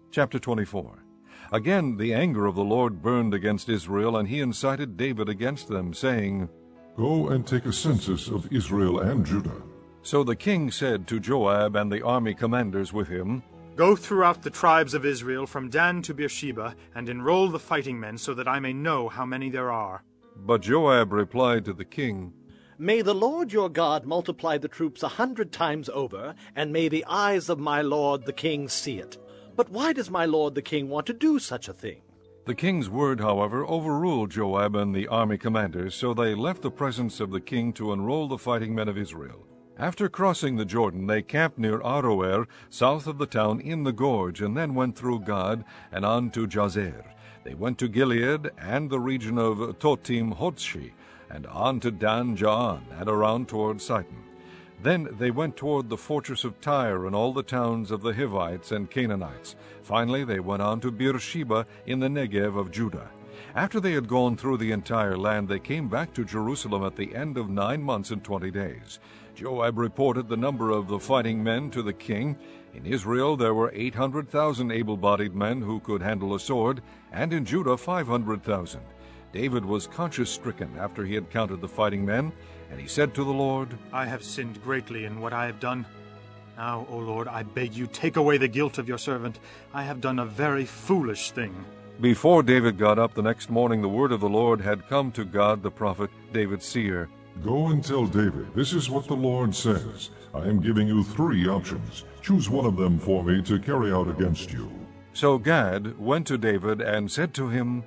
Chapter 24. Again the anger of the Lord burned against Israel, and he incited David against them, saying, Go and take a census of Israel and Judah. So the king said to Joab and the army commanders with him, Go throughout the tribes of Israel from Dan to Beersheba, and enroll the fighting men, so that I may know how many there are. But Joab replied to the king, May the Lord your God multiply the troops 100 times over, and may the eyes of my lord the king see it. But why does my lord the king want to do such a thing? The king's word, however, overruled Joab and the army commanders, so they left the presence of the king to enroll the fighting men of Israel. After crossing the Jordan, they camped near Aroer, south of the town in the gorge, and then went through Gad and on to Jazer. They went to Gilead and the region of Totim Hodshi, and on to Dan Jaan, and around toward Sidon. Then they went toward the fortress of Tyre and all the towns of the Hivites and Canaanites. Finally they went on to Beersheba in the Negev of Judah. After they had gone through the entire land, they came back to Jerusalem at the end of 9 months and 20 days. Joab reported the number of the fighting men to the king. In Israel there were 800,000 able-bodied men who could handle a sword, and in Judah 500,000. David was conscience-stricken after he had counted the fighting men, and he said to the Lord, I have sinned greatly in what I have done. Now, O Lord, I beg you, take away the guilt of your servant. I have done a very foolish thing. Before David got up the next morning, the word of the Lord had come to Gad the prophet, David's seer. Go and tell David, this is what the Lord says. I am giving you 3 options. Choose one of them for me to carry out against you. So Gad went to David and said to him,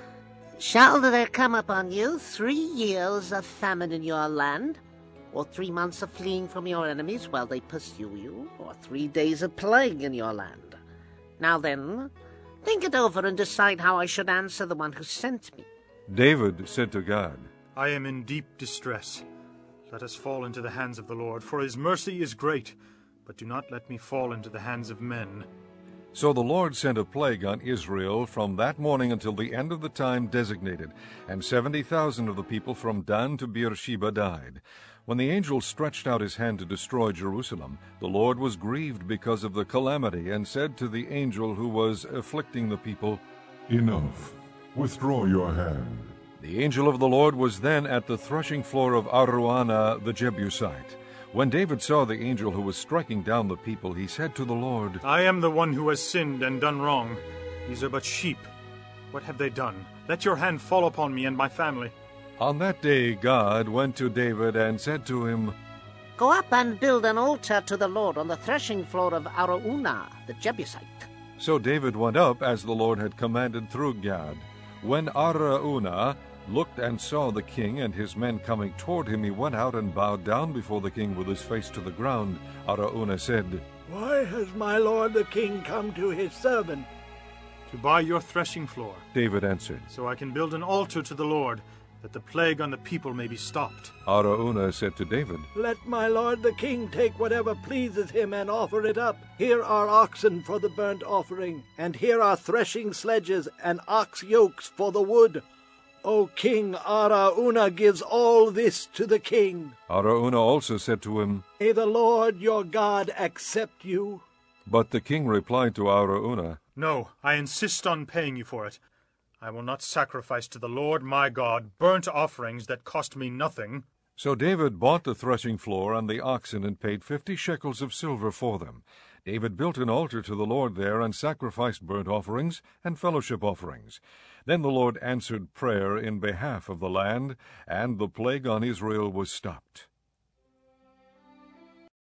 Shall there come upon you 3 years of famine in your land, or 3 months of fleeing from your enemies while they pursue you, or 3 days of plague in your land? Now then, think it over and decide how I should answer the one who sent me. David said to Gad, I am in deep distress. Let us fall into the hands of the Lord, for his mercy is great. But do not let me fall into the hands of men. So the Lord sent a plague on Israel from that morning until the end of the time designated, and 70,000 of the people from Dan to Beersheba died. When the angel stretched out his hand to destroy Jerusalem, the Lord was grieved because of the calamity, and said to the angel who was afflicting the people, Enough. Withdraw your hand. The angel of the Lord was then at the threshing floor of Araunah the Jebusite. When David saw the angel who was striking down the people, he said to the Lord, I am the one who has sinned and done wrong. These are but sheep. What have they done? Let your hand fall upon me and my family. On that day God went to David and said to him, Go up and build an altar to the Lord on the threshing floor of Araunah the Jebusite. So David went up as the Lord had commanded through Gad. When Araunah looked and saw the king and his men coming toward him, he went out and bowed down before the king with his face to the ground. Araunah said, Why has my lord the king come to his servant? To buy your threshing floor, David answered. so I can build an altar to the Lord, that the plague on the people may be stopped. Araunah said to David, Let my lord the king take whatever pleases him and offer it up. Here are oxen for the burnt offering, and here are threshing sledges and ox yokes for the wood. O king, Araunah gives all this to the king. Araunah also said to him, May the Lord your God accept you. But the king replied to Araunah, No, I insist on paying you for it. I will not sacrifice to the Lord my God burnt offerings that cost me nothing. So David bought the threshing floor and the oxen and paid 50 shekels of silver for them. David built an altar to the Lord there and sacrificed burnt offerings and fellowship offerings. Then the Lord answered prayer in behalf of the land, and the plague on Israel was stopped.